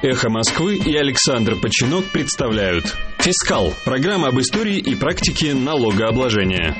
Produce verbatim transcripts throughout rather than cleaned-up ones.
«Эхо Москвы» и Александр Починок представляют «Фискал» – программа об истории и практике налогообложения.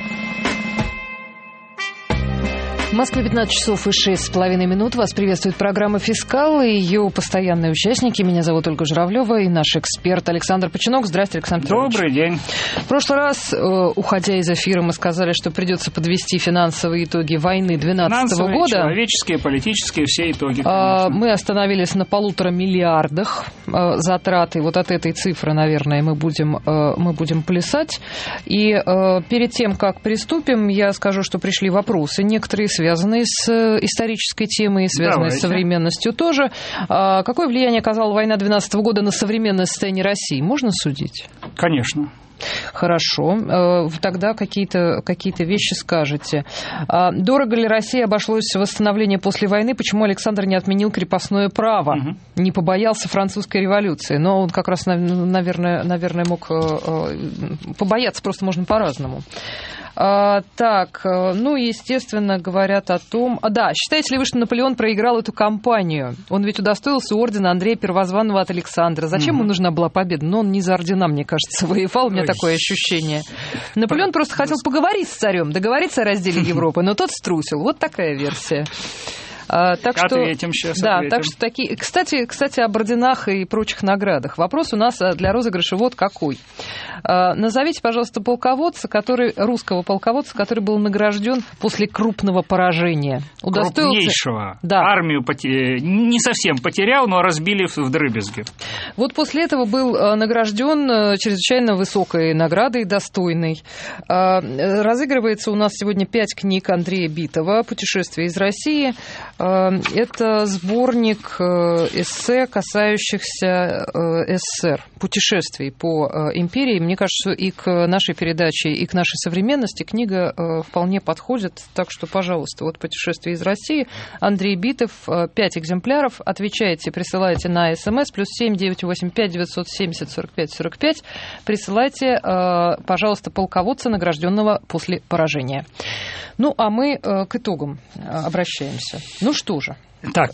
В Москве пятнадцать часов и шесть с половиной минут. Вас приветствует программа «Фискал» и ее постоянные участники. Меня зовут Ольга Журавлева и наш эксперт Александр Починок. Здравствуйте, Александр Петрович. Добрый день. В прошлый раз, уходя из эфира, мы сказали, что придется подвести финансовые итоги войны две тысячи двенадцатого года. Человеческие, политические, все итоги, конечно. Мы остановились на полутора миллиардах затрат, и вот от этой цифры, наверное, мы будем, мы будем плясать. И перед тем, как приступим, я скажу, что пришли вопросы, некоторые связанные с исторической темой, связанные Давайте. с современностью тоже. Какое влияние оказала война две тысячи двенадцатого года на современное состояние России? Можно судить? Конечно. Хорошо. Тогда какие-то, какие-то вещи скажете. Дорого ли России обошлось восстановление после войны? Почему Александр не отменил крепостное право? Угу. Не побоялся французской революции? Но он как раз, наверное, наверное, мог побояться, просто можно по-разному. А, так, ну, естественно, говорят о том... А, да, считаете ли вы, что Наполеон проиграл эту кампанию? Он ведь удостоился ордена Андрея Первозванного от Александра. Зачем mm-hmm. ему нужна была победа? Ну, он не за ордена, мне кажется, воевал. У меня Ой. такое ощущение. Наполеон просто хотел поговорить с царем, договориться о разделе Европы, но тот струсил. Вот такая версия. А, так ответим что, сейчас, да, ответим. Так что такие, кстати, кстати, об орденах и прочих наградах. Вопрос у нас для розыгрыша вот какой. А, назовите, пожалуйста, полководца, который, русского полководца, который был награжден после крупного поражения. Удостоился... Крупнейшего. Да. Армию поте... не совсем потерял, но разбили в дребезги. Вот после этого был награжден чрезвычайно высокой наградой, достойной. А, разыгрывается у нас сегодня пять книг Андрея Битова «Путешествие из России». Это сборник эссе, касающихся СССР, путешествий по империи. Мне кажется, и к нашей передаче, и к нашей современности книга вполне подходит. Так что, пожалуйста, вот «Путешествие из России», Андрей Битов, пять экземпляров. Отвечаете, присылайте на СМС, плюс семь девятьсот восемьдесят пять девятьсот семьдесят сорок пять сорок пять. Присылайте, пожалуйста, полководца, награжденного после поражения. Ну, а мы к итогам обращаемся. Ну что же. Так,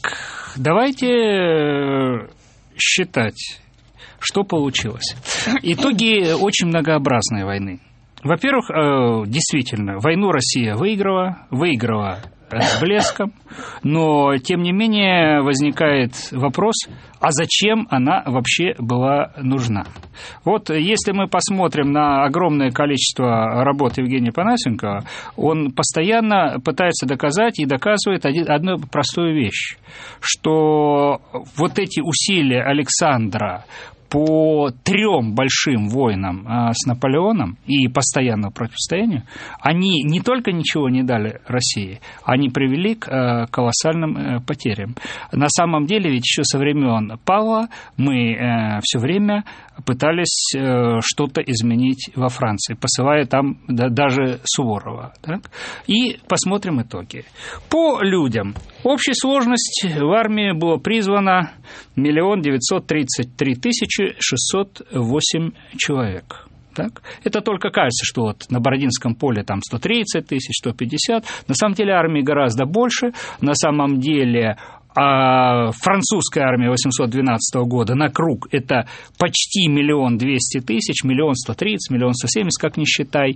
давайте считать, что получилось. Итоги очень многообразной войны. Во-первых, действительно, войну Россия выиграла, выиграла с блеском, но, тем не менее, возникает вопрос, а зачем она вообще была нужна? Вот если мы посмотрим на огромное количество работ Евгения Панасенкова, он постоянно пытается доказать и доказывает одну простую вещь, что вот эти усилия Александра по трем большим войнам с Наполеоном и постоянному противостоянию, они не только ничего не дали России, они привели к колоссальным потерям. На самом деле, ведь еще со времен Павла мы все время пытались что-то изменить во Франции, посылая там даже Суворова. Так? И посмотрим итоги. По людям. Общая сложность в армии было призвано миллион девятьсот тридцать три тысячи шестьсот восемь человек. Так? Это только кажется, что вот на Бородинском поле там сто тридцать тысяч, сто пятьдесят. На самом деле армии гораздо больше. На самом деле а французская армия восемьсот двенадцатого года на круг – это почти миллион двести тысяч, миллион сто тридцать, миллион сто семьдесят, как ни считай.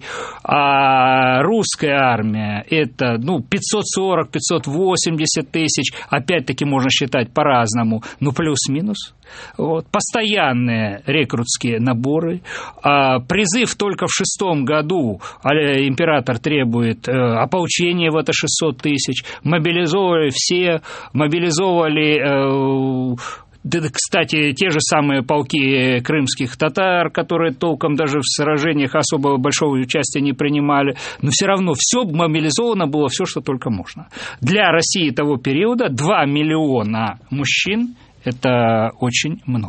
А русская армия – это ну, пятьсот сорок, пятьсот восемьдесят тысяч, опять-таки можно считать по-разному, ну плюс-минус. Вот. Постоянные рекрутские наборы. А призыв только в шестом году император требует ополчения в это шестьсот тысяч. Мобилизовали все, мобилизовали... Кстати, те же самые полки крымских татар, которые толком даже в сражениях особо большого участия не принимали, но все равно все мобилизовано было, все, что только можно. Для России того периода два миллиона мужчин – это очень много.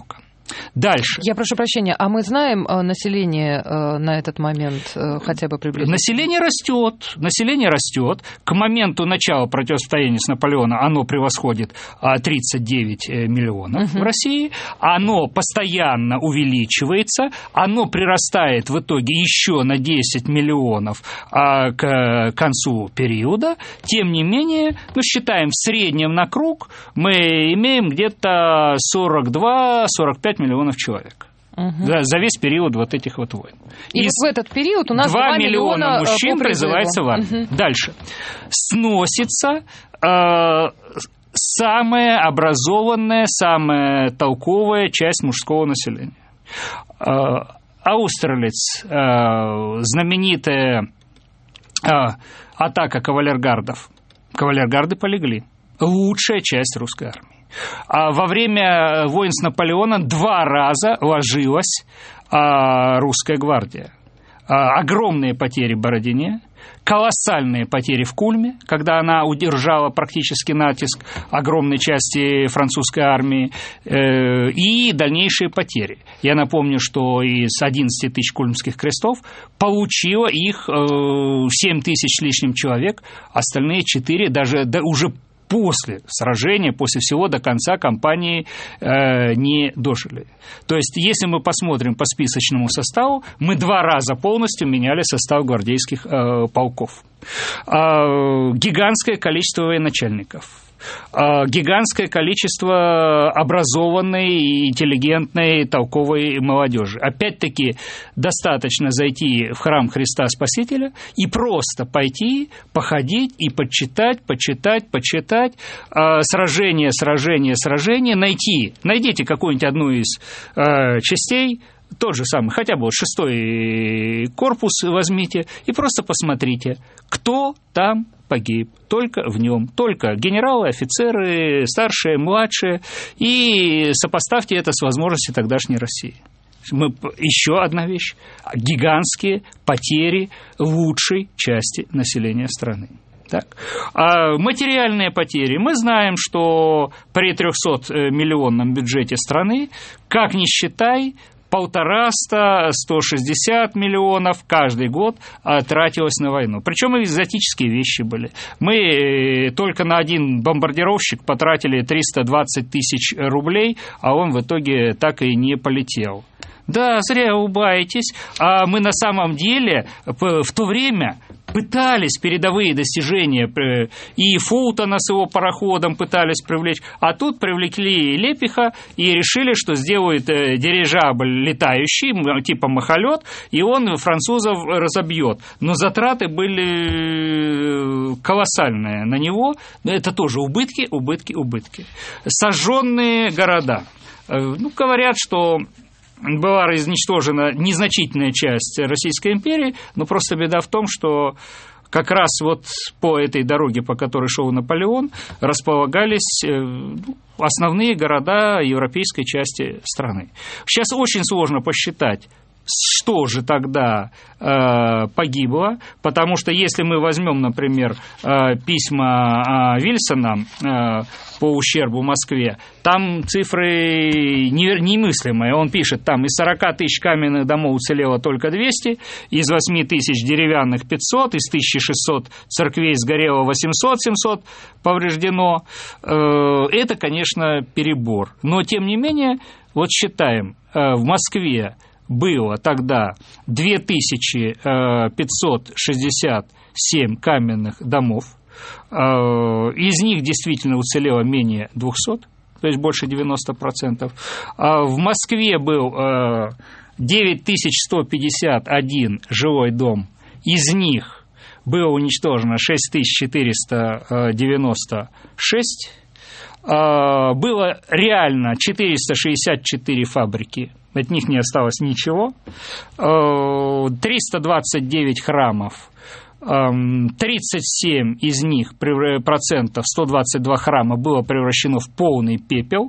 Дальше. Я прошу прощения, а мы знаем население на этот момент хотя бы приблизительно? Население растет, население растет. К моменту начала противостояния с Наполеоном оно превосходит тридцать девять миллионов uh-huh. в России. Оно постоянно увеличивается, оно прирастает в итоге еще на десять миллионов к концу периода. Тем не менее, ну, считаем в среднем на круг, мы имеем где-то сорок два - сорок пять миллионов человек. Угу. За, за весь период вот этих вот войн. И вот в этот период у нас два миллиона мужчин призывается в армию. Угу. Дальше. Сносится э, самая образованная, самая толковая часть мужского населения. Э, Аустерлиц, э, знаменитая э, атака кавалергардов. Кавалергарды полегли. Лучшая часть русской армии. А во время войн с Наполеоном два раза ложилась а, русская гвардия. А, огромные потери в Бородине, колоссальные потери в Кульме, когда она удержала практически натиск огромной части французской армии, э, и дальнейшие потери. Я напомню, что из одиннадцати тысяч кульмских крестов получило их э, семь тысяч с лишним человек, остальные четыре даже да, уже после сражения, после всего до конца кампании э, не дожили. То есть, если мы посмотрим по списочному составу, мы два раза полностью меняли состав гвардейских э, полков. Э, гигантское количество военачальников. Гигантское количество образованной, интеллигентной, толковой молодежи. Опять-таки, достаточно зайти в храм Христа Спасителя и просто пойти, походить и почитать, почитать, почитать, сражение, сражение, сражение, найти, найдите какую-нибудь одну из частей, тот же самый, хотя бы вот шестой корпус возьмите и просто посмотрите, кто там погиб, только в нем, только генералы, офицеры, старшие, младшие, и сопоставьте это с возможностью тогдашней России. Мы, еще одна вещь, гигантские потери лучшей части населения страны. Так. А материальные потери. Мы знаем, что при трехсотмиллионном бюджете страны, как ни считай, полтораста, сто шестьдесят миллионов каждый год тратилось на войну. Причем и экзотические вещи были. Мы только на один бомбардировщик потратили триста двадцать тысяч рублей, а он в итоге так и не полетел. Да, зря улыбаетесь. А мы на самом деле в то время пытались передовые достижения, и Фултона с его пароходом пытались привлечь, а тут привлекли Лепиха и решили, что сделают дирижабль летающий, типа махолет, и он французов разобьет. Но затраты были колоссальные на него, это тоже убытки, убытки, убытки. Сожженные города. Ну, говорят, что была изничтожена незначительная часть Российской империи, но просто беда в том, что как раз вот по этой дороге, по которой шел Наполеон, располагались основные города европейской части страны. Сейчас очень сложно посчитать, что же тогда э, погибло, потому что если мы возьмем, например, э, письма э, Вильсона э, по ущербу Москве, там цифры немыслимые. Он пишет, там из сорока тысяч каменных домов уцелело только двести, из восьми тысяч деревянных пятьсот, из тысячи шестисот церквей сгорело восемьсот, семьсот повреждено. Э, это, конечно, перебор. Но, тем не менее, вот считаем, э, в Москве было тогда две тысячи пятьсот шестьдесят семь каменных домов, из них действительно уцелело менее двухсот, то есть больше девяноста процентов. В Москве был девять тысяч сто пятьдесят один жилой дом, из них было уничтожено шесть тысяч четыреста девяносто шесть, было реально четыреста шестьдесят четыре фабрики, от них не осталось ничего, триста двадцать девять храмов тридцать семь из них, процентов, сто двадцать два храма было превращено в полный пепел,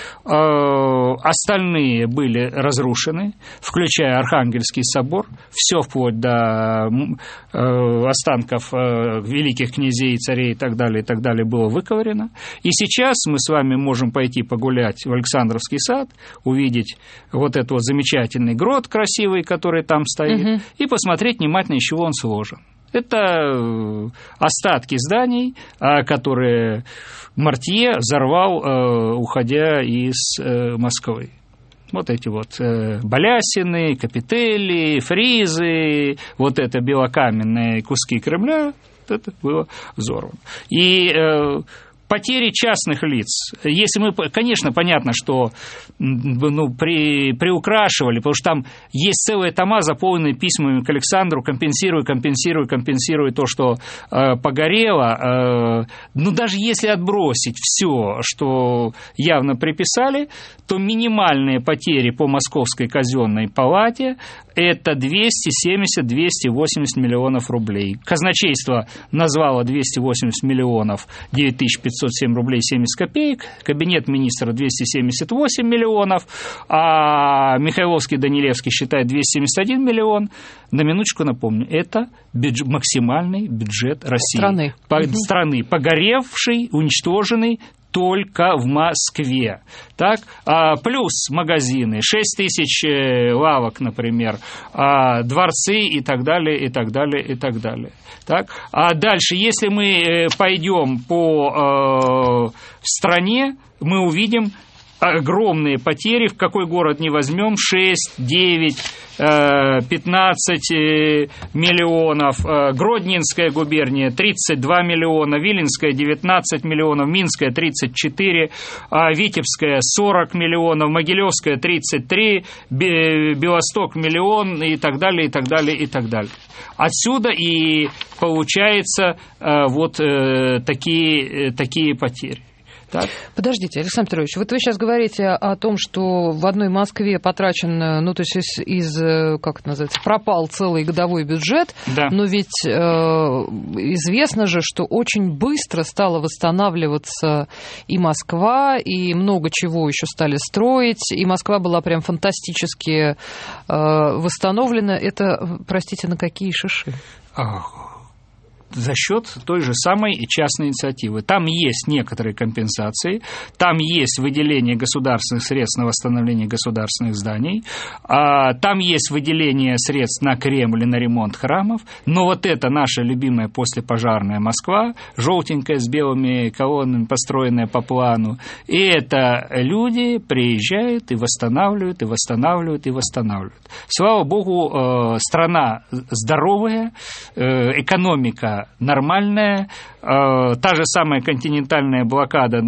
остальные были разрушены, включая Архангельский собор, все вплоть до останков великих князей, царей и так далее, и так далее было выковырено. И сейчас мы с вами можем пойти погулять в Александровский сад, увидеть вот этот вот замечательный грот красивый, который там стоит, угу. и посмотреть внимательно, из чего он сложен. Это остатки зданий, которые Мартье взорвал, уходя из Москвы. Вот эти вот балясины, капители, фризы, вот это белокаменные куски Кремля, это было взорвано. И потери частных лиц. Если мы, конечно, понятно, что ну, при, приукрашивали, потому что там есть целые тома, заполненные письмами к Александру, компенсируя, компенсируя, компенсируя то, что э, погорело. Э, ну, даже если отбросить все, что явно приписали, то минимальные потери по Московской казенной палате – это двести семьдесят - двести восемьдесят миллионов рублей. Казначейство назвало двести восемьдесят миллионов девять тысяч пятьсот семь рублей семьдесят копеек, кабинет министра двести семьдесят восемь миллионов, а Михайловский Данилевский считает двести семьдесят один миллион. На минуточку напомню, это бюджет, максимальный бюджет России. Страны. По, угу. Страны, погоревший, уничтоженный только в Москве. Так? А, плюс магазины, шесть тысяч лавок, например, а, дворцы и так далее, и так далее, и так далее. Так? А дальше, если мы пойдем по э, стране, мы увидим огромные потери, в какой город не возьмем, шесть, девять, пятнадцать миллионов, Гродненская губерния тридцать два миллиона, Виленская девятнадцать миллионов, Минская тридцать четыре, Витебская сорок миллионов, Могилевская тридцать три, Белосток миллион и так далее, и так далее, и так далее. Отсюда и получается вот такие, такие потери. Так. Подождите, Александр Петрович, вот вы сейчас говорите о том, что в одной Москве потрачен, ну, то есть из, из как это называется, пропал целый годовой бюджет, да. но ведь э, известно же, что очень быстро стала восстанавливаться и Москва, и много чего еще стали строить, и Москва была прям фантастически э, восстановлена. Это, простите, на какие шиши? Ах. За счет той же самой частной инициативы. Там есть некоторые компенсации, там есть выделение государственных средств на восстановление государственных зданий, там есть выделение средств на Кремль и на ремонт храмов, но вот это наша любимая послепожарная Москва, желтенькая с белыми колоннами, построенная по плану, и это люди приезжают и восстанавливают, и восстанавливают, и восстанавливают. Слава богу, страна здоровая, экономика нормальная, э, та же самая континентальная блокада,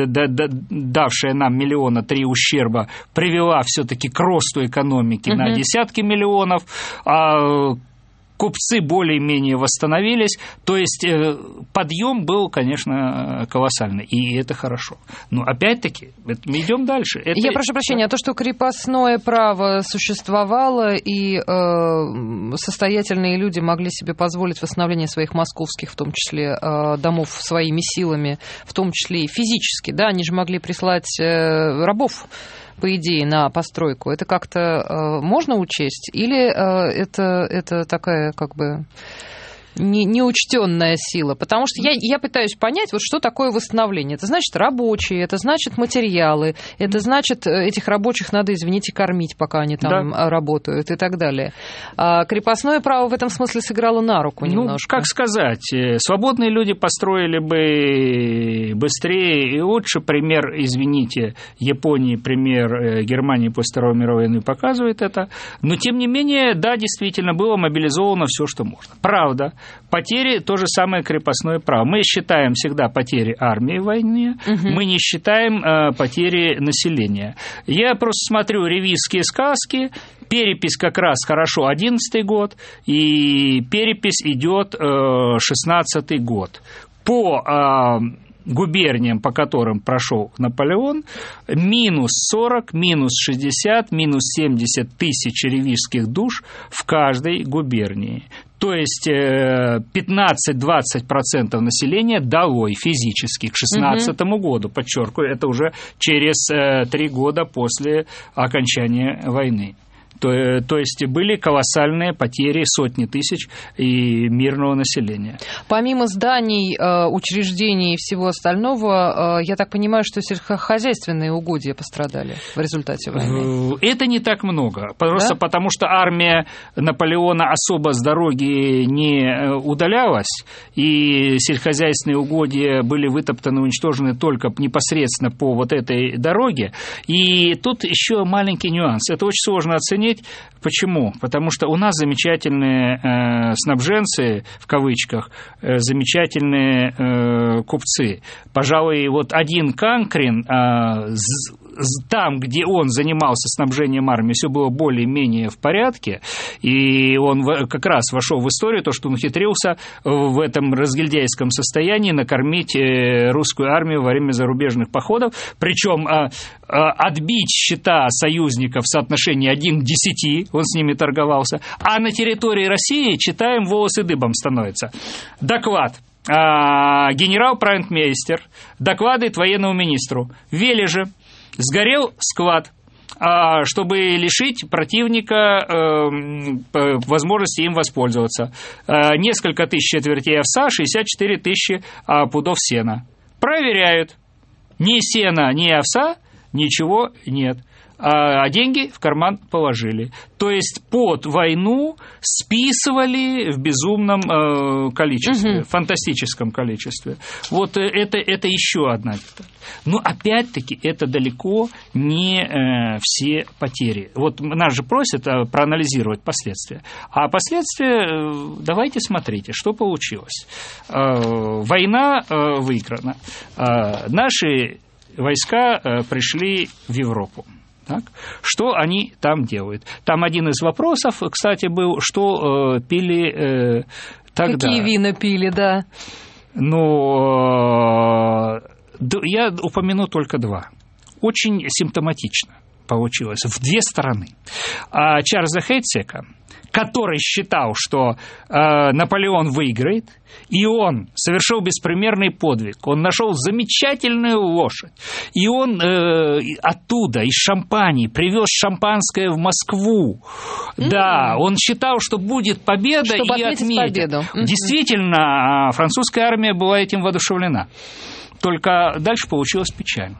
давшая нам миллиона три ущерба, привела все-таки к росту экономики uh-huh. на десятки миллионов, а купцы более-менее восстановились, то есть э, подъем был, конечно, колоссальный, и это хорошо. Но опять-таки, это, мы идем дальше. Это... Я прошу прощения, а то, что крепостное право существовало, и э, состоятельные люди могли себе позволить восстановление своих московских, в том числе, э, домов своими силами, в том числе и физически, да, они же могли прислать э, рабов, по идее, на постройку, это как-то э, можно учесть? Или э, это, это такая, как бы, не, неучтенная сила? Потому что я, я пытаюсь понять, вот что такое восстановление. Это значит рабочие, это значит материалы, это значит этих рабочих надо, извините, кормить, пока они там да. работают и так далее. А крепостное право в этом смысле сыграло на руку немножко. Ну, как сказать, свободные люди построили бы быстрее и лучше. Пример, извините, Японии, пример Германии после Второй мировой войны показывает это. Но, тем не менее, да, действительно, было мобилизовано все, что можно. Правда, потери – то же самое крепостное право. Мы считаем всегда потери армии в войне, угу. мы не считаем э, потери населения. Я просто смотрю ревизские сказки, перепись как раз хорошо одиннадцатый год, и перепись идет э, шестнадцатый год. По э, губерниям, по которым прошел Наполеон, минус сорок, минус шестьдесят, минус семьдесят тысяч ревизских душ в каждой губернии. То есть пятнадцать-двадцать процентов населения долой физически к шестнадцатому угу. году, подчеркиваю, это уже через три года после окончания войны. То, то есть были колоссальные потери, сотни тысяч и мирного населения. Помимо зданий, учреждений и всего остального, я так понимаю, что сельскохозяйственные угодья пострадали в результате войны? Это не так много, просто да? потому что армия Наполеона особо с дороги не удалялась, и сельскохозяйственные угодья были вытоптаны, уничтожены только непосредственно по вот этой дороге. И тут еще маленький нюанс. Это очень сложно оценить. Почему? Потому что у нас замечательные э, снабженцы, в кавычках, э, замечательные э, купцы. Пожалуй, вот один Канкрин, э, там, где он занимался снабжением армии, все было более-менее в порядке, и он как раз вошел в историю, то, что он ухитрился в этом разгильдяйском состоянии накормить русскую армию во время зарубежных походов, причем отбить счета союзников в соотношении один к десяти, он с ними торговался, а на территории России, читаем, волосы дыбом становятся. Доклад. Генерал-прайнтмейстер докладывает военному министру. В Вележе сгорел склад, чтобы лишить противника возможности им воспользоваться. Несколько тысяч четвертей овса, шестьдесят четыре тысячи пудов сена. Проверяют. Ни сена, ни овса, ничего нет. А деньги в карман положили. То есть под войну списывали в безумном э, количестве, угу. фантастическом количестве. Вот это, это еще одна деталь. Но опять-таки это далеко не э, все потери. Вот нас же просят э, проанализировать последствия. А последствия, э, давайте смотрите, что получилось. Э, война э, выиграна. Э, наши войска э, пришли в Европу. Так? Что они там делают? Там один из вопросов, кстати, был, что э, пили э, тогда. Какие вина пили, да? Ну, э, я упомяну только два. Очень симптоматично получилось. В две стороны. А Чарльза Хейтсека, который считал, что э, Наполеон выиграет, и он совершил беспримерный подвиг. Он нашел замечательную лошадь, и он э, оттуда, из Шампании, привез шампанское в Москву. Mm-hmm. Да, он считал, что будет победа, чтобы и отметит. Победу. Mm-hmm. Действительно, французская армия была этим воодушевлена. Только дальше получилось печально.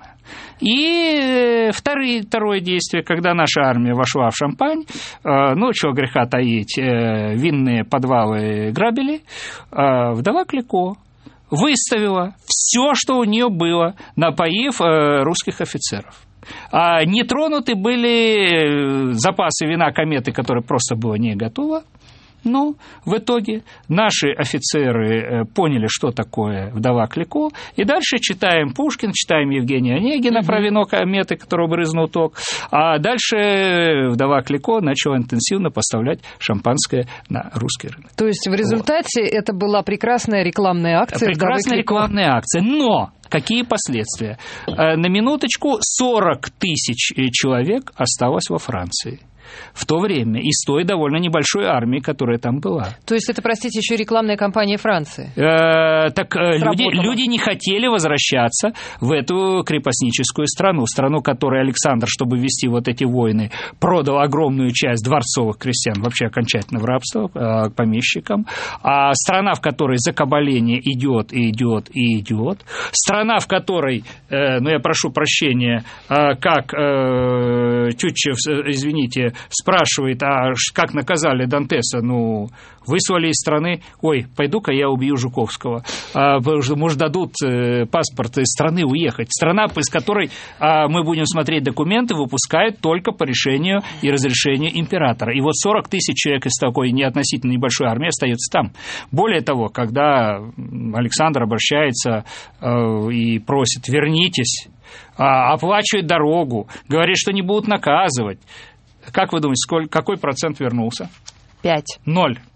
И второе, второе действие, когда наша армия вошла в Шампань, ну, чего греха таить, винные подвалы грабили, вдова Клико выставила все, что у нее было, напоив русских офицеров. Не тронуты были запасы вина кометы, которое просто было не готово. Но в итоге наши офицеры поняли, что такое вдова Клико, и дальше читаем Пушкин, читаем Евгения Онегина, угу. про вино кометы, которого брызнул ток, а дальше вдова Клико начала интенсивно поставлять шампанское на русский рынок. То есть в результате вот. Это была прекрасная рекламная акция. Прекрасная рекламная акция, но... Какие последствия? На минуточку, сорок тысяч человек осталось во Франции в то время, из той довольно небольшой армии, которая там была. То есть это, простите, еще рекламная кампания Франции? Э, так люди, люди не хотели возвращаться в эту крепостническую страну, страну, которой Александр, чтобы вести вот эти войны, продал огромную часть дворцовых крестьян вообще окончательно в рабство к помещикам, а страна, в которой закабаление идет и идет и идет, страна, в которой, э, ну я прошу прощения, э, как э, Тютчев, извините, спрашивает, а как наказали Дантеса? Ну, выслали из страны, ой, пойду-ка я убью Жуковского. А, может, дадут э, паспорт из страны уехать. Страна, из которой а, мы будем смотреть документы, выпускает только по решению и разрешению императора. И вот сорок тысяч человек из такой неотносительно небольшой армии остается там. Более того, когда Александр обращается э, и просит, вернитесь, э, оплачивает дорогу, говорит, что не будут наказывать. Как вы думаете, сколько, какой процент вернулся? Пять. Ноль.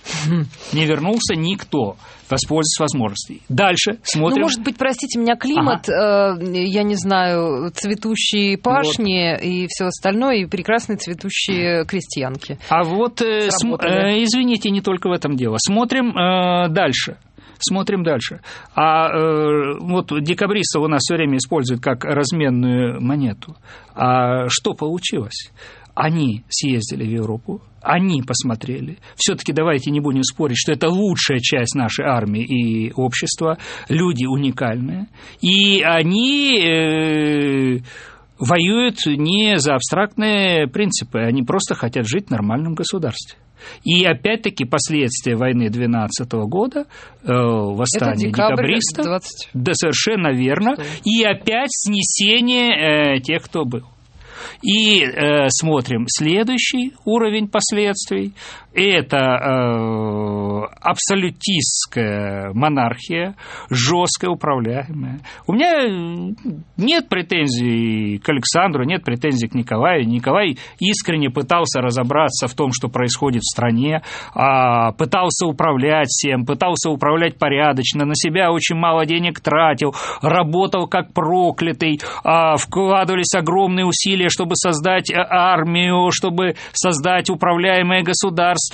Не вернулся никто воспользоваться возможностью. Дальше смотрим. Ну, может быть, простите меня, климат, ага. э, я не знаю, цветущие пашни вот. И все остальное, и прекрасные цветущие крестьянки. А вот, э, см- э, извините, не только в этом дело. Смотрим э, дальше. Смотрим дальше. А э, вот декабристов у нас все время используют как разменную монету. А что получилось? Они съездили в Европу, они посмотрели. Все-таки давайте не будем спорить, что это лучшая часть нашей армии и общества. Люди уникальные. И они э, воюют не за абстрактные принципы, они просто хотят жить в нормальном государстве. И опять-таки последствия войны двенадцатого года, э, восстание декабристов, двадцать... да, совершенно верно, и опять снесение э, тех, кто был. И э, смотрим следующий уровень последствий. Это э, абсолютистская монархия, жесткая, управляемая. У меня нет претензий к Александру, нет претензий к Николаю. Николай искренне пытался разобраться в том, что происходит в стране, э, пытался управлять всем, пытался управлять порядочно, на себя очень мало денег тратил, работал как проклятый, э, вкладывались огромные усилия, чтобы создать армию, чтобы создать управляемое государство.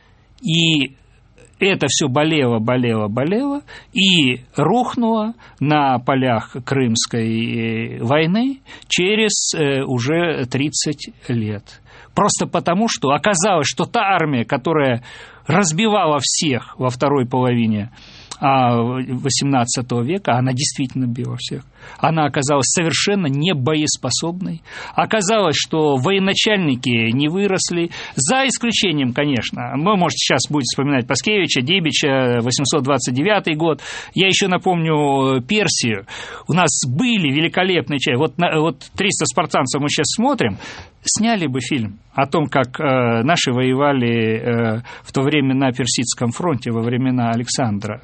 И это все болело, болело, болело и рухнуло на полях Крымской войны через уже тридцать лет. Просто потому, что оказалось, что та армия, которая разбивала всех во второй половине восемнадцатого века, она действительно била всех. Она оказалась совершенно не боеспособной. Оказалось, что военачальники не выросли, за исключением, конечно, мы, может, сейчас будете вспоминать Паскевича, Дебича, восемьсот двадцать девятый год. Я еще напомню Персию. У нас были великолепные части. Вот, вот триста спартанцев мы сейчас смотрим. Сняли бы фильм о том, как э, наши воевали э, в то время на Персидском фронте во времена Александра.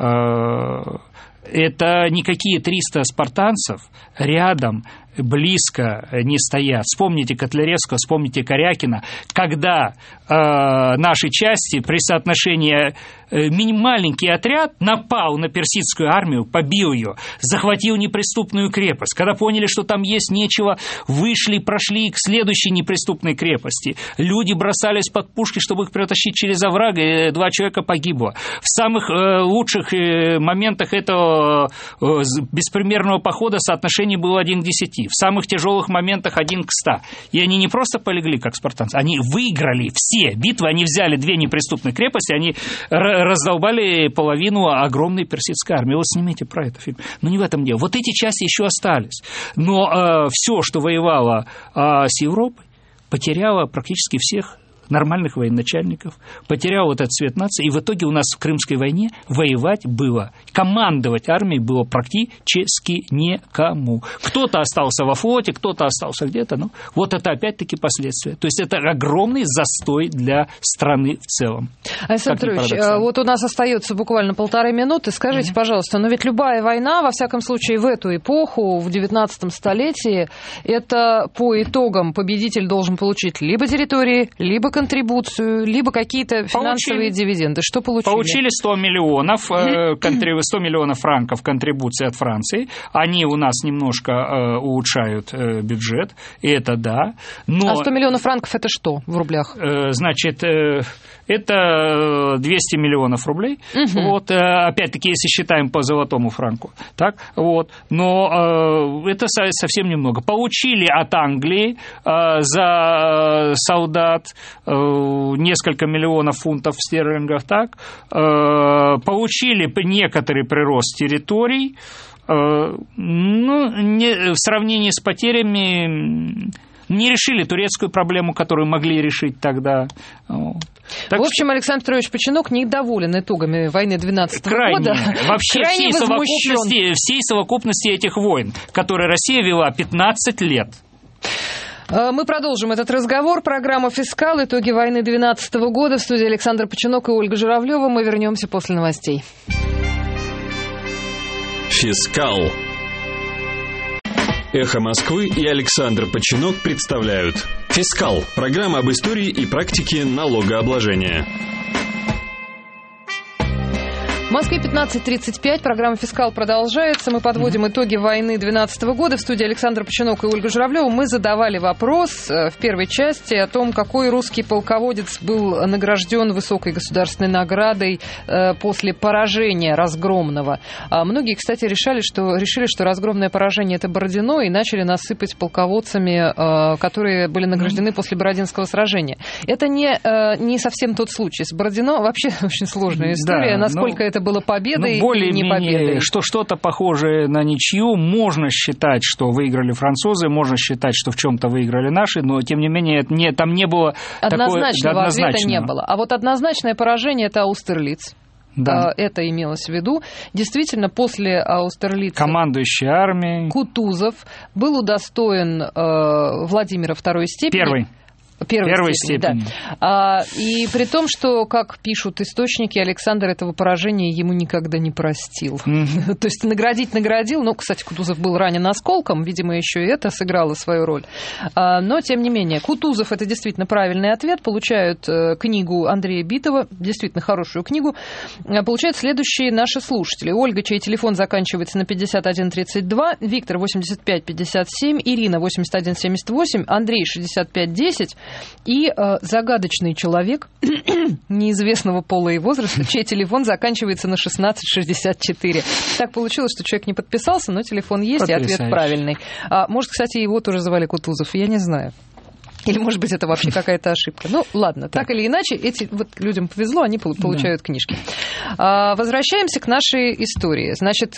Э, это никакие триста спартанцев рядом, близко не стоят. Вспомните Котляревского, вспомните Корякина, когда э, наши части при соотношении э, маленький отряд напал на персидскую армию, побил ее, захватил неприступную крепость. Когда поняли, что там есть нечего, вышли, прошли к следующей неприступной крепости. Люди бросались под пушки, чтобы их протащить через овраг, и два человека погибло. В самых э, лучших э, моментах этого э, беспримерного похода соотношение было один к десяти. В самых тяжелых моментах один к ста. И они не просто полегли, как спартанцы, они выиграли все битвы, они взяли две неприступные крепости, они раздолбали половину огромной персидской армии. Вот снимите про это фильм. Но не в этом дело. Вот эти части еще остались. Но э, все, что воевало э, с Европой, потеряло практически всех нормальных военачальников, потерял вот этот цвет нации, и в итоге у нас в Крымской войне воевать было, командовать армией было практически некому. Кто-то остался во флоте, кто-то остался где-то, ну, вот это опять-таки последствия. То есть это огромный застой для страны в целом. Александр Петрович, вот у нас остается буквально полторы минуты. Скажите, mm-hmm. пожалуйста, но ведь любая война, во всяком случае в эту эпоху, в девятнадцатом столетии, это по итогам победитель должен получить либо территории, либо контрибуцию, либо какие-то финансовые получили, дивиденды. Что получили? Получили сто миллионов, сто миллионов франков контрибуции от Франции. Они у нас немножко улучшают бюджет, и это да. Но, а сто миллионов франков это что в рублях? Значит, это двести миллионов рублей. Угу. Вот, опять-таки, если считаем по золотому франку. Так, вот. Но это совсем немного. Получили от Англии за солдат несколько миллионов фунтов стерлингов, так, получили некоторый прирост территорий, ну, не, в сравнении с потерями не решили турецкую проблему, которую могли решить тогда. Так в общем, что... Александр Петрович Починок недоволен итогами войны двенадцатого года. Вообще всей совокупности, всей совокупности этих войн, которые Россия вела пятнадцать лет. Мы продолжим этот разговор. Программа «Фискал. Итоги войны двенадцатого года». В студии Александр Починок и Ольга Журавлева. Мы вернемся после новостей. «Фискал». «Эхо Москвы» и Александр Починок представляют «Фискал». Программа об истории и практике налогообложения. В Москве пятнадцать тридцать пять, программа «Фискал» продолжается. Мы подводим итоги войны две тысячи двенадцатого года. В студии Александр Починок и Ольга Журавлева. Мы задавали вопрос в первой части о том, какой русский полководец был награжден высокой государственной наградой после поражения разгромного. Многие, кстати, решали, что, решили, что разгромное поражение – это Бородино, и начали насыпать полководцами, которые были награждены после Бородинского сражения. Это не, не совсем тот случай. С Бородино вообще очень сложная история. Да, насколько но... это было победой ну, или не победой? Что что-то похожее на ничью. Можно считать, что выиграли французы, можно считать, что в чем-то выиграли наши, но, тем не менее, не, там не было однозначного такой, ответа не было. А вот однозначное поражение – это Аустерлиц. Да. Это имелось в виду. Действительно, после Аустерлица командующий армией Кутузов был удостоен э, Владимира второй степени. Первый. Первой, Первой степени, степени. Да. А, и при том, что, как пишут источники, Александр этого поражения ему никогда не простил. Mm-hmm. То есть наградить наградил. Ну, кстати, Кутузов был ранен осколком. Видимо, еще и это сыграло свою роль. А, но, тем не менее, Кутузов – это действительно правильный ответ. Получают э, книгу Андрея Битова, действительно хорошую книгу. Получают следующие наши слушатели. Ольга, чей телефон заканчивается на пятьдесят один тридцать два, Виктор восемьдесят пять пятьдесят семь, Ирина восемьдесят один семьдесят восемь, Андрей шестьдесят пять десять. И э, загадочный человек неизвестного пола и возраста, чей телефон заканчивается на шестнадцать шестьдесят четыре. Так получилось, что человек не подписался, но телефон есть, потрясающе. И ответ правильный. А, может, кстати, его тоже звали Кутузов, я не знаю. Или, может быть, это вообще какая-то ошибка. Ну, ладно, так, так или иначе, эти вот людям повезло, они получают да. книжки. А, возвращаемся к нашей истории. Значит,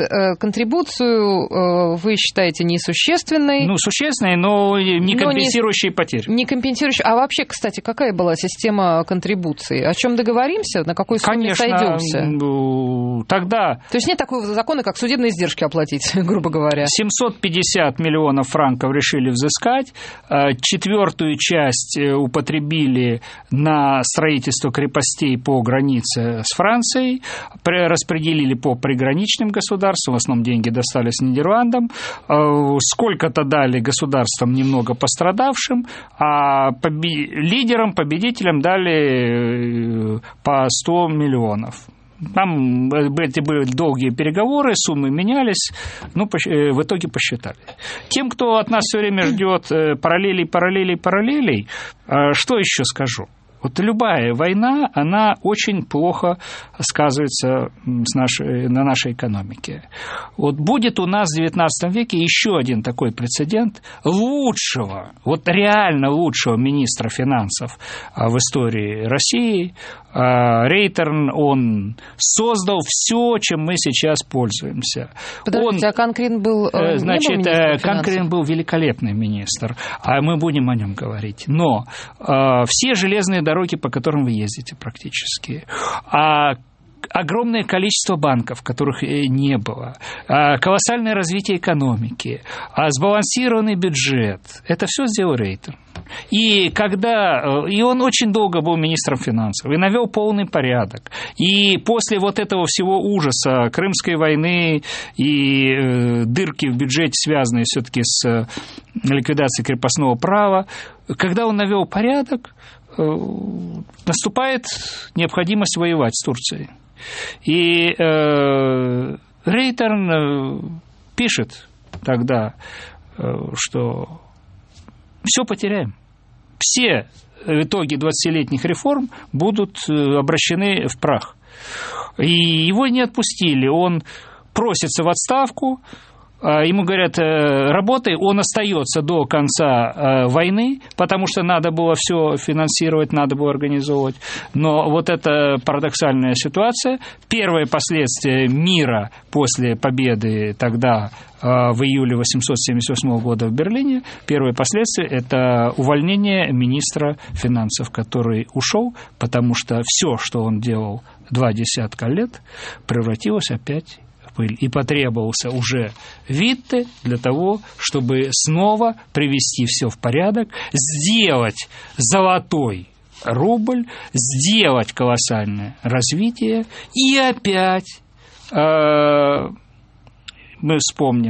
контрибуцию вы считаете несущественной? Ну, существенной, но не компенсирующей не, потери. Не компенсирующей. А вообще, кстати, какая была система контрибуции? О чем договоримся? На какой сумме сойдемся? Конечно, тогда... То есть нет такого закона, как судебные издержки оплатить, грубо говоря? семьсот пятьдесят миллионов франков решили взыскать, четвертую часть употребили на строительство крепостей по границе с Францией, распределили по приграничным государствам, в основном деньги достались Нидерландам, сколько-то дали государствам немного пострадавшим, а побе- лидерам, победителям дали по сто миллионов. Там эти были долгие переговоры, суммы менялись, ну, в итоге посчитали. Тем, кто от нас все время ждет параллелей, параллелей, параллелей, что еще скажу? Вот любая война, она очень плохо сказывается с нашей, на нашей экономике. Вот будет у нас в девятнадцатом веке еще один такой прецедент лучшего, вот реально лучшего министра финансов в истории России. Рейтерн, он создал все, чем мы сейчас пользуемся. Подождите, он, а Конкрин был не значит, был министром Конкрин был великолепный министр, а мы будем о нем говорить. Но э, все железные дороги, по которым вы ездите практически, а огромное количество банков, которых не было, колоссальное развитие экономики, сбалансированный бюджет. Это все сделал Рейтерн. И когда... И он очень долго был министром финансов, и навел полный порядок. И после вот этого всего ужаса Крымской войны и дырки в бюджете, связанные все-таки с ликвидацией крепостного права, когда он навел порядок, наступает необходимость воевать с Турцией. И э, Рейтерн э, пишет тогда, э, что все потеряем. Все итоги двадцатилетних реформ будут обращены в прах. И его не отпустили. Он просится в отставку. Ему говорят, работай, он остается до конца войны, потому что надо было все финансировать, надо было организовывать. Но вот эта парадоксальная ситуация, первое последствие мира после победы тогда в июле восемьсот семьдесят восьмого года в Берлине, первое последствие – это увольнение министра финансов, который ушел, потому что все, что он делал два десятка лет, превратилось опять пыль. И потребовался уже Витте для того, чтобы снова привести все в порядок, сделать золотой рубль, сделать колоссальное развитие. И опять э, мы вспомним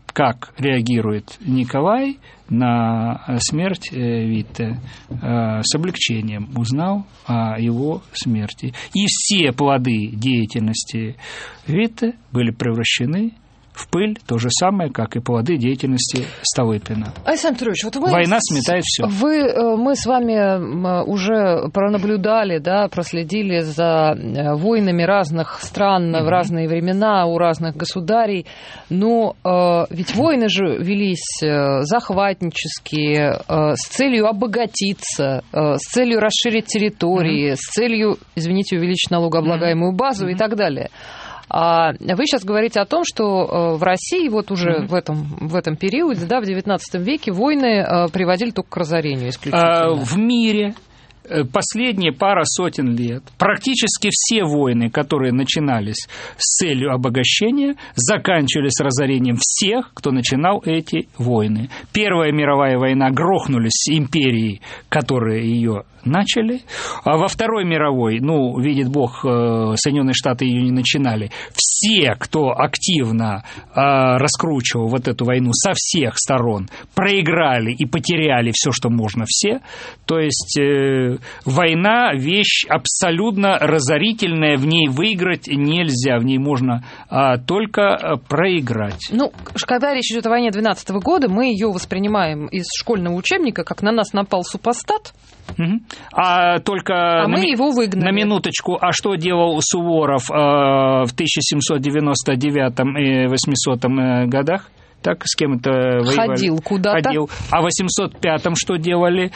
как реагирует Николай на смерть Витте, с облегчением узнал о его смерти. И все плоды деятельности Витте были превращены в пыль, то же самое, как и плоды деятельности Столыпина. Александр Петрович, вот вы... Война сметает все. Вы, мы с вами уже пронаблюдали, да, проследили за войнами разных стран mm-hmm. в разные времена, у разных государей, но э, ведь войны же велись захватнические, э, с целью обогатиться, э, с целью расширить территории, mm-hmm. с целью, извините, увеличить налогооблагаемую базу mm-hmm. и так далее. А вы сейчас говорите о том, что в России вот уже mm-hmm. в, этом, в этом периоде, да, в девятнадцатом веке, войны приводили только к разорению исключительно. А, в мире последние пара сотен лет практически все войны, которые начинались с целью обогащения, заканчивались разорением всех, кто начинал эти войны. Первая мировая война грохнулись империи, которые ее начали, а во Второй мировой, ну, видит Бог, Соединенные Штаты ее не начинали. Все, кто активно э, раскручивал вот эту войну со всех сторон, проиграли и потеряли все, что можно, все. То есть э, война – вещь абсолютно разорительная, в ней выиграть нельзя, в ней можно э, только проиграть. Ну, когда речь идет о войне двенадцатого года, мы ее воспринимаем из школьного учебника, как на нас напал супостат. Угу. А только а на, мы его выгнали. На минуточку, а что делал Суворов э, в тысяча семьсот девяносто девятом и восьмисотом э, годах? Так, с кем это воевали? Ходил куда-то. Ходил. А в восемьсот пятом что делали?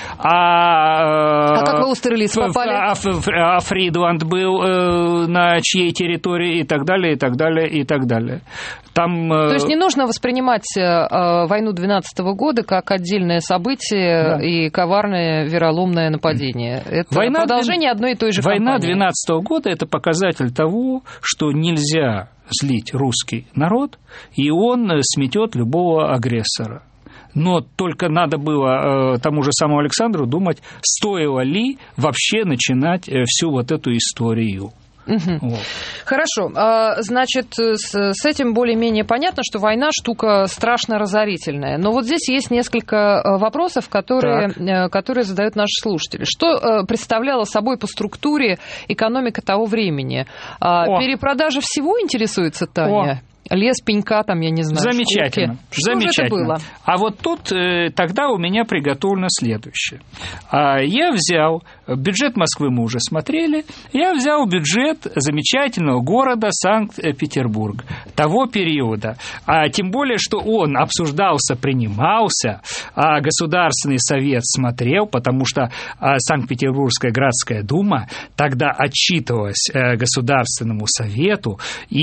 А, а как в Аустерлиц попали? А, а, а Фридланд был э, на чьей территории и так далее, и так далее, и так далее. Там, э... То есть не нужно воспринимать э, войну двенадцатого года как отдельное событие, да, и коварное вероломное нападение. Это война продолжение одной и той же кампании. Война двенадцатого года – это показатель того, что нельзя злить русский народ, и он сметет любого агрессора. Но только надо было э, тому же самому Александру думать, стоило ли вообще начинать э, всю вот эту историю. Угу. Вот. Хорошо. Значит, с, с этим более-менее понятно, что война штука страшно разорительная. Но вот здесь есть несколько вопросов, которые, которые задают наши слушатели. Что представляла собой по структуре экономика того времени? О. Перепродажа всего интересуется Таня? О. Лес, пенька, там, я не знаю. Замечательно. Что Замечательно. же это было? А вот тут э, тогда у меня приготовлено следующее. А, я взял, бюджет Москвы мы уже смотрели, я взял бюджет замечательного города Санкт-Петербург того периода. А тем более, что он обсуждался, принимался, а Государственный совет смотрел, потому что а, Санкт-Петербургская городская дума тогда отчитывалась а, Государственному совету,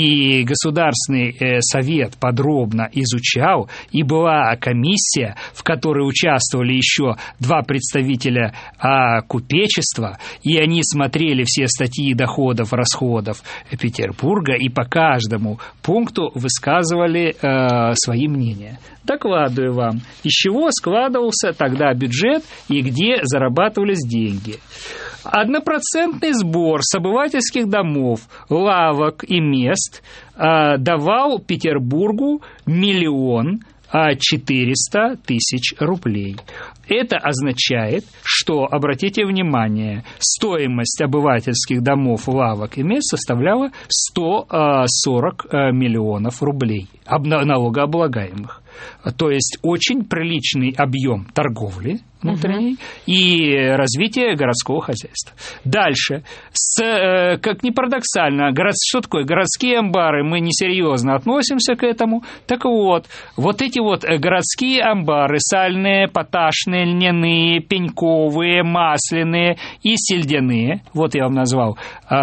и Государственный совет подробно изучал, и была комиссия, в которой участвовали еще два представителя а, купечества, и они смотрели все статьи доходов, расходов Петербурга, и по каждому пункту высказывали а, свои мнения. Докладываю вам, из чего складывался тогда бюджет и где зарабатывались деньги. Однопроцентный сбор с обывательских домов, лавок и мест э, давал Петербургу миллион четыреста тысяч рублей. Это означает, что, обратите внимание, стоимость обывательских домов, лавок и мест составляла сто сорок миллионов рублей налогооблагаемых. То есть очень приличный объем торговли внутренней, угу, и развитие городского хозяйства. Дальше, с, как ни парадоксально, город, что такое городские амбары, мы несерьезно относимся к этому. Так вот, вот эти вот городские амбары, сальные, поташные, льняные, пеньковые, масляные и сельдяные, вот я вам назвал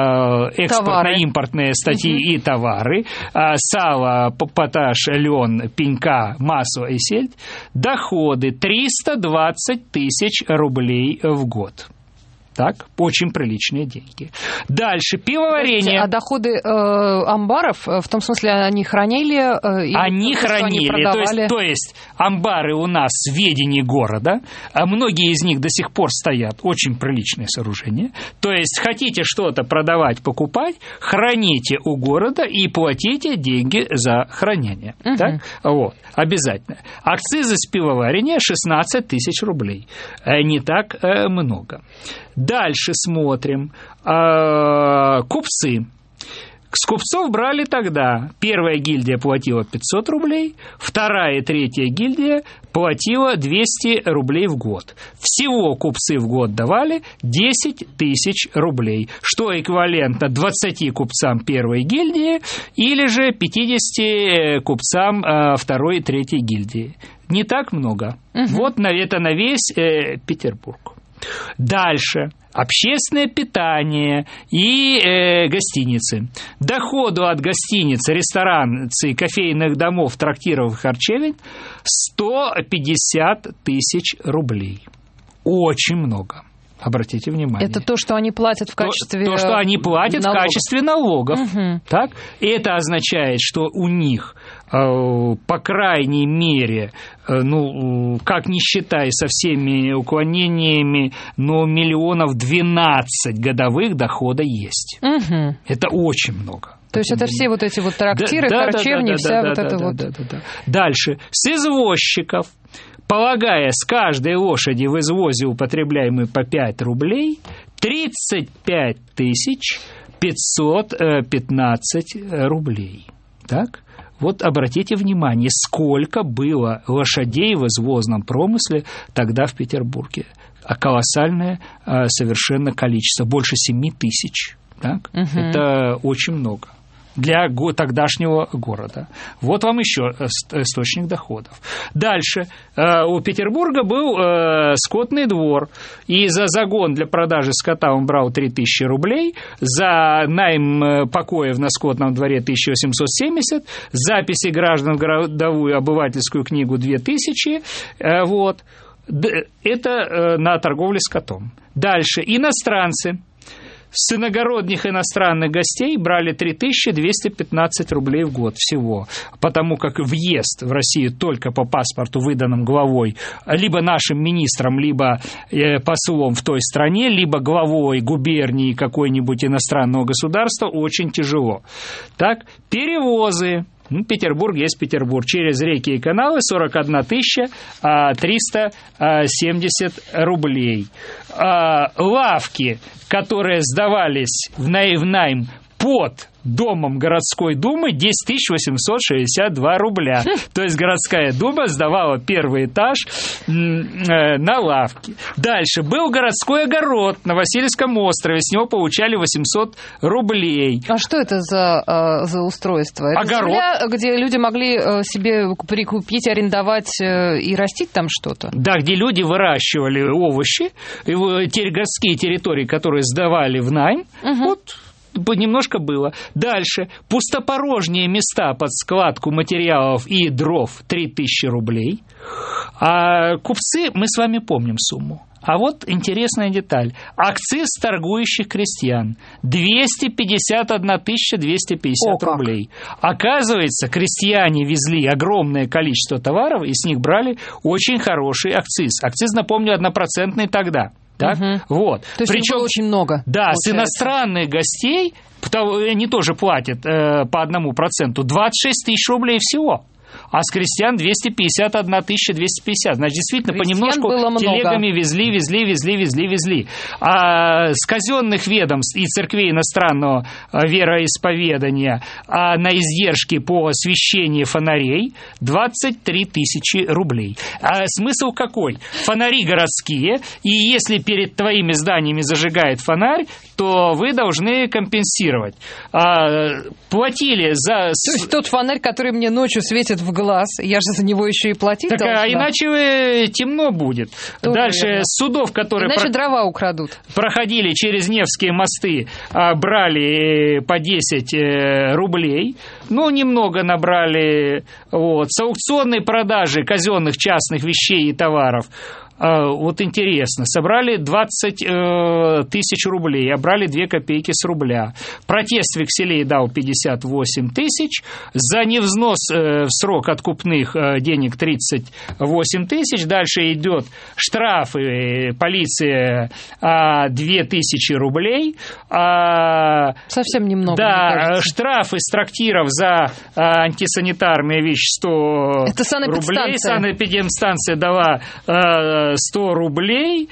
экспортно-импортные статьи, угу, и товары, сало, поташ, лен, пенька, масло и сельдь, доходы триста двадцать тысяч рублей в год. Так, очень приличные деньги. Дальше, пивоварение. А доходы э, амбаров, в том смысле, они хранили? Э, они то, хранили, они то, есть, то есть амбары у нас в ведении города, а многие из них до сих пор стоят, очень приличные сооружения. То есть хотите что-то продавать, покупать, храните у города и платите деньги за хранение. Угу. Так? Вот, обязательно. Акцизы с пивоварения шестнадцать тысяч рублей. Не так э, много. Дальше смотрим. А, купцы. С купцов брали тогда. Первая гильдия платила пятьсот рублей, вторая и третья гильдия платила двести рублей в год. Всего купцы в год давали десять тысяч рублей, что эквивалентно двадцати купцам первой гильдии или же пятидесяти купцам второй и третьей гильдии. Не так много. Угу. Вот это на весь э, Петербург. Дальше. Общественное питание и э, гостиницы. Доходу от гостиниц, ресторанов, кофейных домов, трактиров и харчевин сто пятьдесят тысяч рублей. Очень много. Обратите внимание. Это то, что они платят в качестве То, то что они платят налогов. В качестве налогов. Угу. Так? И это означает, что у них, э, по крайней мере, э, ну, как ни считай, со всеми уклонениями, но миллионов двенадцать годовых дохода есть. Угу. Это очень много. То есть это все вот эти вот трактиры, да, харчевни, да, да, вся да, вот да, эта да, вот... Да, да, да. Дальше. С извозчиков. Полагая с каждой лошади в извозе, употребляемой по пять рублей, тридцать пять тысяч пятьсот пятнадцать рублей. Так? Вот обратите внимание, сколько было лошадей в извозном промысле тогда в Петербурге. А колоссальное совершенно количество, больше семи тысяч. Так? Угу. Это очень много для тогдашнего города. Вот вам еще источник доходов. Дальше. У Петербурга был скотный двор, и за загон для продажи скота он брал три тысячи рублей, за найм покоев на скотном дворе тысяча восемьсот семьдесят, записи граждан в городовую обывательскую книгу две тысячи. Вот. Это на торговле скотом. Дальше. Иностранцы. С иногородних иностранных гостей брали три тысячи двести пятнадцать рублей в год всего, потому как въезд в Россию только по паспорту, выданным главой, либо нашим министром, либо э, послом в той стране, либо главой губернии какой-нибудь иностранного государства, очень тяжело. Так, перевозы. Ну, Петербург есть Петербург. Через реки и каналы сорок одна тысяча триста семьдесят рублей. Лавки, которые сдавались в найм под домом городской думы, десять тысяч восемьсот шестьдесят два рубля. То есть городская дума сдавала первый этаж на лавки. Дальше был городской огород на Васильевском острове, с него получали восемьсот рублей. А что это за, за устройство? Это огород, земля, где люди могли себе прикупить, арендовать и растить там что-то? Да, где люди выращивали овощи, городские территории, которые сдавали в найм, угу. Вот немножко было. Дальше. Пустопорожние места под складку материалов и дров три тысячи рублей. А купцы, мы с вами помним сумму. А вот интересная деталь. Акциз торгующих крестьян. двести пятьдесят одна тысяча двести пятьдесят О, рублей. Оказывается, крестьяне везли огромное количество товаров, и с них брали очень хороший акциз. Акциз, напомню, однопроцентный тогда. Так? Угу. Вот. То есть причем очень много. Да, получается. С иностранных гостей они тоже платят э, по одному проценту двадцать шесть тысяч рублей всего. А с крестьян двести пятьдесят одна тысяча двести пятьдесят. Значит, действительно, крестьян понемножку телегами везли, везли, везли, везли, везли. А с казенных ведомств и церквей иностранного вероисповедания а на издержки по освещению фонарей двадцать три тысячи рублей. А смысл какой? Фонари городские, и если перед твоими зданиями зажигает фонарь, то вы должны компенсировать. А, платили за... То есть тот фонарь, который мне ночью светит в глаз, я же за него еще и платить так, должна. А иначе темно будет. Тоже Дальше верно. Судов, которые... Иначе про... дрова украдут. Проходили через Невские мосты, брали по десять рублей. Ну, немного набрали. Вот. С аукционной продажи казенных частных вещей и товаров вот интересно, собрали двадцать тысяч рублей, а брали две копейки с рубля. Протест векселей дал пятьдесят восемь тысяч, за невзнос в срок откупных денег тридцать восемь тысяч, дальше идет штрафы, полиция две тысячи рублей. Совсем немного, да, штрафы с трактиров за антисанитарные вещи сто Это рублей, санэпидемстанция дала сто рублей,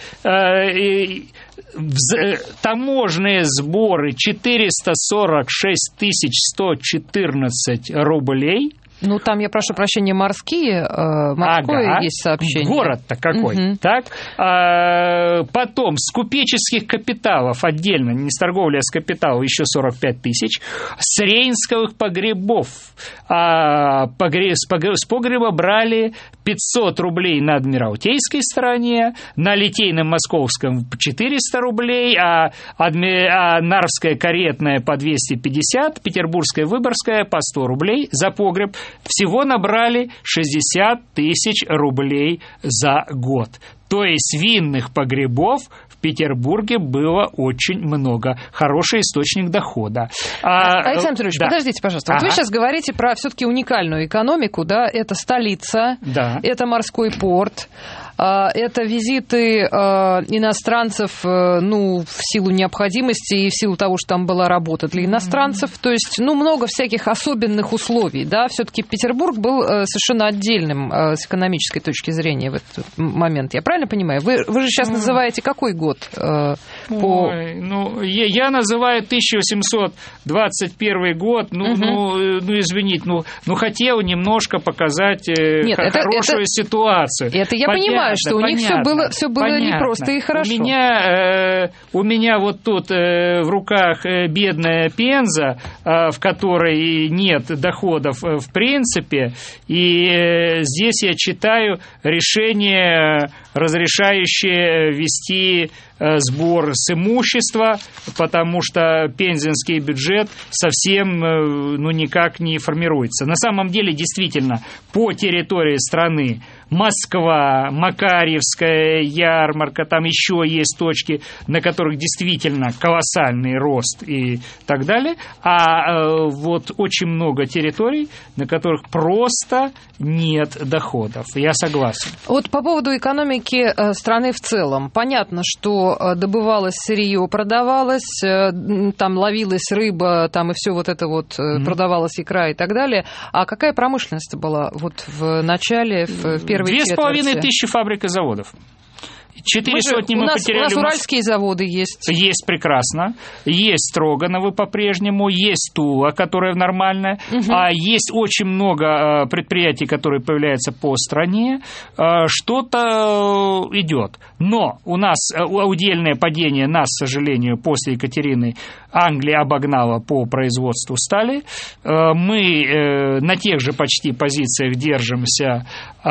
таможенные сборы четыреста сорок шесть тысяч сто четырнадцать рублей. Ну, там, я прошу прощения, морские, э, морское ага. есть сообщение. Город-то какой, угу. так? А, потом, с купеческих капиталов отдельно, не с торговли, а с капиталов, еще сорок пять тысяч. С рейнсковых погребов. А, погреб, с, погреб, с погреба брали пятьсот рублей на Адмиралтейской стороне, на Литейном Московском четыреста рублей, а, адми, а Нарвская каретная по двести пятьдесят, Петербургская Выборгская по сто рублей за погреб. Всего набрали шестьдесят тысяч рублей за год. То есть винных погребов в Петербурге было очень много. Хороший источник дохода. А, Александр Петрович, да. подождите, пожалуйста. Вот ага. вы сейчас говорите про все-таки уникальную экономику, да? Это столица, да. это морской порт. Это визиты иностранцев, ну, в силу необходимости и в силу того, что там была работа для иностранцев. Mm-hmm. То есть, ну, много всяких особенных условий, да. Все-таки Петербург был совершенно отдельным с экономической точки зрения в этот момент. Я правильно понимаю? Вы, вы же сейчас mm-hmm. называете какой год? По... Ой, ну, я, я называю тысяча восемьсот двадцать первый год. Ну, mm-hmm. ну, ну извините, ну, ну, хотел немножко показать Нет, хорошую это, ситуацию. Это я Понятно. понимаю. Что понятно, у них все было, все было непросто и хорошо. У меня, э, у меня вот тут э, в руках э, бедная Пенза, э, в которой нет доходов э, в принципе, и э, здесь я читаю решение, разрешающее вести э, сбор с имущества, потому что пензенский бюджет совсем э, ну, никак не формируется. На самом деле, действительно, по территории страны Москва, Макарьевская ярмарка, там еще есть точки, на которых действительно колоссальный рост и так далее, а э, вот очень много территорий, на которых просто нет доходов. Я согласен. Вот по поводу экономики страны в целом. Понятно, что добывалось сырье, продавалось, там ловилась рыба, там и все вот это вот mm-hmm. продавалось, икра и так далее. А какая промышленность была вот в начале, в первой Две с половиной тысячи фабрик и заводов. Четыре сотни мы нас, потеряли. У нас уральские заводы есть. Есть, прекрасно. Есть Строгановы по-прежнему, есть Тула, которая нормальная. Угу. А есть очень много предприятий, которые появляются по стране. Что-то идет. Но у нас удельное падение, нас, к сожалению, после Екатерины Англия обогнала по производству стали. Мы на тех же почти позициях держимся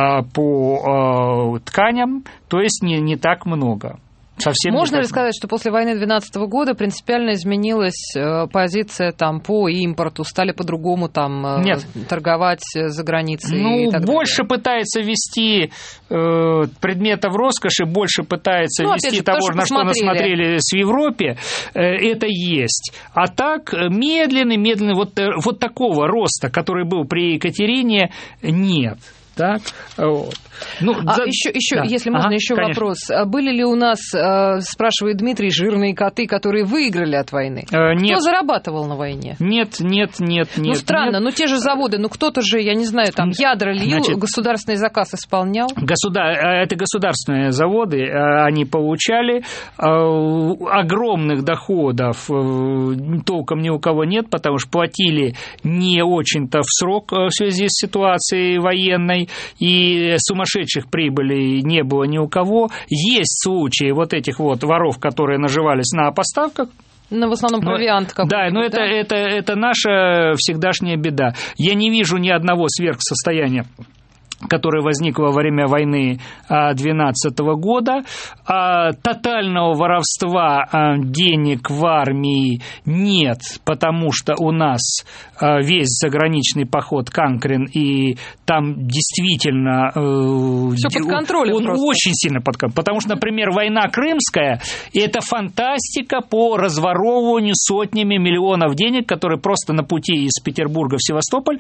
по тканям, то есть не, не так много. Совсем Можно ли сказать, что после войны двенадцатого года принципиально изменилась позиция там, по импорту, стали по-другому там Нет. торговать за границей? Ну, и так больше далее? пытается вести э, предметов роскоши, больше пытается ну, вести же, того, то, на что насмотрели в Европе, э, это есть. А так, медленный, медленный, вот, вот такого роста, который был при Екатерине, нет. Так, вот. Ну, а за... еще, еще да. если можно, ага, еще конечно. Вопрос. Были ли у нас, спрашивает Дмитрий, жирные коты, которые выиграли от войны? Э, нет. Кто зарабатывал на войне? Нет, нет, нет, нет. Ну, странно, нет. ну те же заводы, ну кто-то же, я не знаю, там ядра лил, Значит, государственный заказ исполнял? Государ... Это государственные заводы, они получали. Огромных доходов толком ни у кого нет, потому что платили не очень-то в срок в связи с ситуацией военной, и сумасшедших прибылей не было ни у кого. Есть случаи вот этих вот воров, которые наживались на поставках. Ну, в основном провиант какой-то. Да, но это, да? это, это наша всегдашняя беда. Я не вижу ни одного сверхсостояния которая возникла во время войны двенадцатого года. Тотального воровства денег в армии нет, потому что у нас весь заграничный поход Канкрин, и там действительно все под контролем, он просто. Очень сильно под контролем. Потому что, например, война Крымская – это фантастика по разворовыванию сотнями миллионов денег, которые просто на пути из Петербурга в Севастополь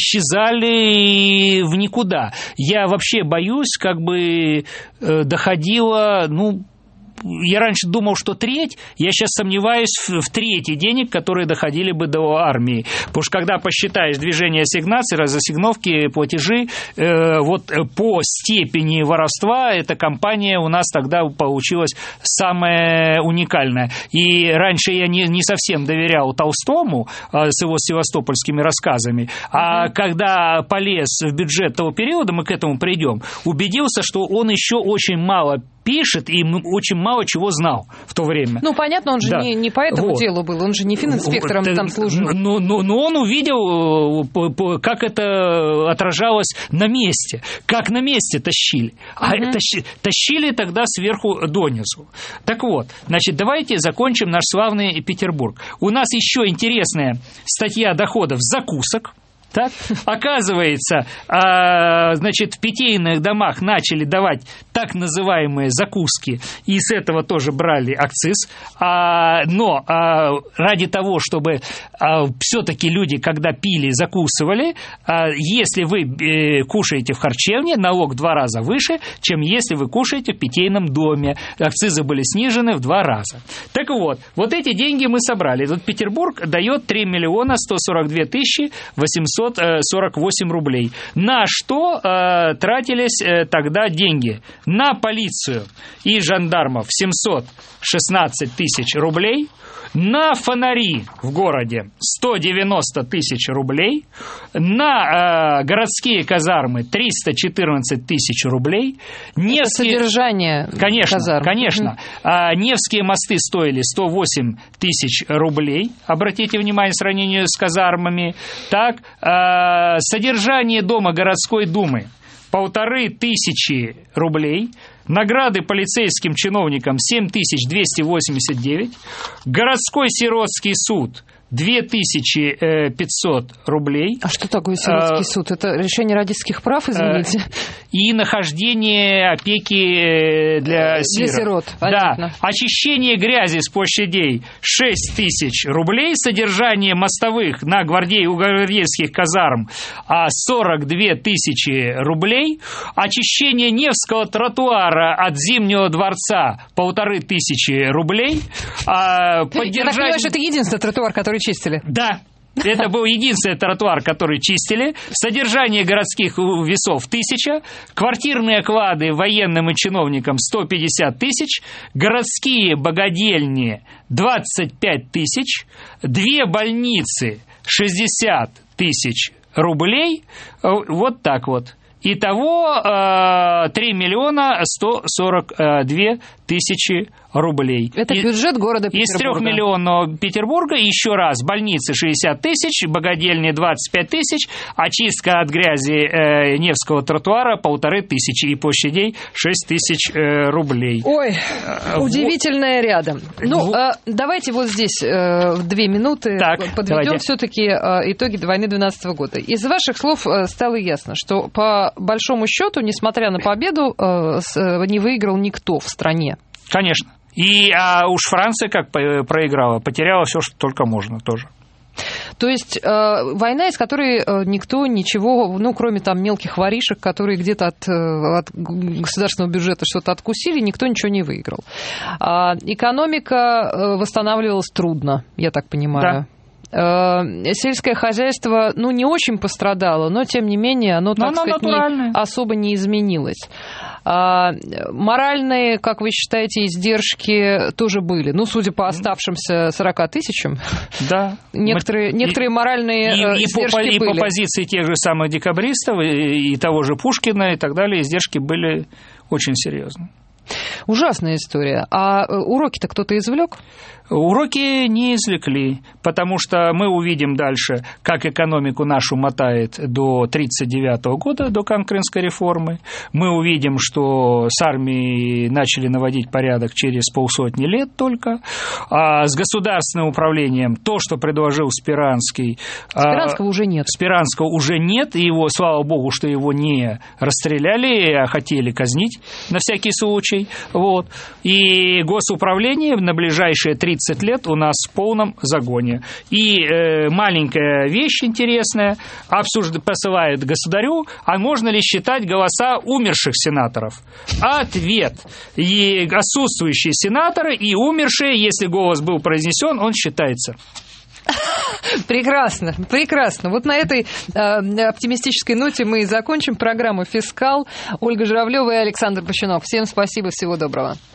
исчезали в никуда. Я вообще боюсь, как бы доходило, ну, я раньше думал, что треть, я сейчас сомневаюсь в, в трети денег, которые доходили бы до армии. Потому что когда посчитаешь движение ассигнаций, разассигновки, платежи, э, вот по степени воровства эта компания у нас тогда получилась самая уникальная. И раньше я не, не совсем доверял Толстому э, с его севастопольскими рассказами, а mm-hmm. когда полез в бюджет того периода, мы к этому придем, убедился, что он еще очень мало пишет и очень мало чего знал в то время. Ну, понятно, он же да. не, не по этому вот. делу был, он же не фининспектором вот. там служил. Но, но, но он увидел, как это отражалось на месте, как на месте тащили. А угу. тащили, тащили тогда сверху донизу. Так вот, значит, давайте закончим наш славный Петербург. У нас еще интересная статья доходов закусок. Так? Оказывается, значит, в питейных домах начали давать так называемые закуски, и с этого тоже брали акциз. Но ради того, чтобы все-таки люди, когда пили, закусывали, если вы кушаете в харчевне, налог в два раза выше, чем если вы кушаете в питейном доме. Акцизы были снижены в два раза. Так вот, вот эти деньги мы собрали. Тут Петербург дает три миллиона сто сорок две тысячи восемьсот сорок восемь рублей. На что э, тратились э, тогда деньги? На полицию и жандармов семьсот шестнадцать тысяч рублей, на фонари в городе сто девяносто тысяч рублей, на э, городские казармы триста четырнадцать тысяч рублей. Невские... Это содержание конечно, казарм. Конечно. Mm-hmm. Невские мосты стоили сто восемь тысяч рублей. Обратите внимание, в сравнении с казармами. Так, э, содержание дома городской думы полторы тысячи рублей. Награды полицейским чиновникам семь тысяч двести восемьдесят девять. Городской сиротский суд две тысячи пятьсот рублей. А что такое сиротский а, суд? Это решение родительских прав, извините? И нахождение опеки для сирот. Для сирот, понятно. Да. Очищение грязи с площадей шесть тысяч рублей. Содержание мостовых на гвардей, у гвардейских казарм сорок две тысячи рублей. Очищение Невского тротуара от Зимнего дворца полторы тысячи рублей. Поддержать... Я так понимаю, что это единственный тротуар, который чистили. Да. Это был единственный тротуар, который чистили. Содержание городских весов тысяча. Квартирные оклады военным и чиновникам сто пятьдесят тысяч. Городские богадельни двадцать пять тысяч. Две больницы шестьдесят тысяч рублей. Вот так вот. Итого три миллиона сто сорок две тысячи рублей. Это и, бюджет города Петербурга. Из трехмиллионного Петербурга еще раз больницы шестьдесят тысяч, богадельни двадцать пять тысяч, очистка от грязи э, Невского тротуара полторы тысячи и площадей шесть тысяч э, рублей. Ой, э, удивительное вот. Рядом. Ну, э, давайте вот здесь э, в две минуты так, подведем все-таки э, итоги войны двенадцатого года. Из ваших слов э, стало ясно, что по большому счету, несмотря на победу, э, с, э, не выиграл никто в стране. Конечно. И а уж Франция как проиграла, потеряла все, что только можно тоже. То есть э, война, из которой э, никто ничего, ну, кроме там мелких воришек, которые где-то от, от государственного бюджета что-то откусили, никто ничего не выиграл. А экономика восстанавливалась трудно, я так понимаю. Да. Сельское хозяйство, ну, не очень пострадало, но, тем не менее, оно, так сказать, не, особо не изменилось. А, моральные, как вы считаете, издержки тоже были? Ну, судя по оставшимся сорока тысячам, да. некоторые, некоторые и, моральные и, издержки и по, были. И по позиции тех же самых декабристов, и, и того же Пушкина, и так далее, издержки были очень серьезны. Ужасная история. А уроки-то кто-то извлек? Уроки не извлекли, потому что мы увидим дальше, как экономику нашу мотает до тридцать девятого года, до конкурентской реформы. Мы увидим, что с армией начали наводить порядок через полсотни лет только. А с государственным управлением то, что предложил Спиранский... Спиранского а, уже нет. Спиранского уже нет, и его, слава богу, что его не расстреляли, а хотели казнить на всякий случай. Вот. И госуправление на ближайшие тридцать лет у нас в полном загоне. И э, маленькая вещь интересная, обсужд... посылают государю, а можно ли считать голоса умерших сенаторов? Ответ. И отсутствующие сенаторы и умершие, если голос был произнесен, он считается. Прекрасно, прекрасно. Вот на этой э, оптимистической ноте мы и закончим программу «Фискал». Ольга Журавлева и Александр Пащенок. Всем спасибо, всего доброго.